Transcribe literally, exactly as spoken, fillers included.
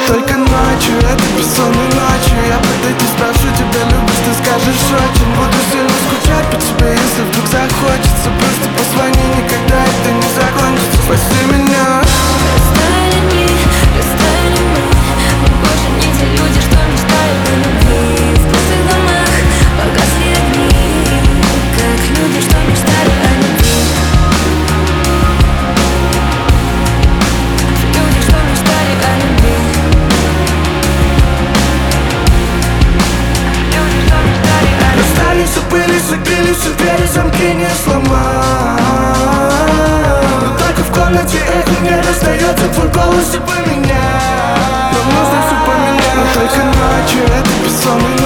только ночью, это бессонной ночью я подойду, спрошу тебя, любишь, ты скажешь очень. Буду сильно скучать по тебе, если вдруг захочется. Просто позвони, никогда это не закончится. Спаси меня. Растаяли дни, растаяли мы. Мы больше не те люди, что мечтали о любви. В пустых домах погасли огни, как люди, что мечтали о любви. Люди, что мечтали о любви. Люди, что мечтали о любви. Расстались, упылись, закрыли все двери, замки не сломать. Но только в комнате эхо не расстается, твой голос все поменял. Нам нужно все поменять, но только ночью, это бессонный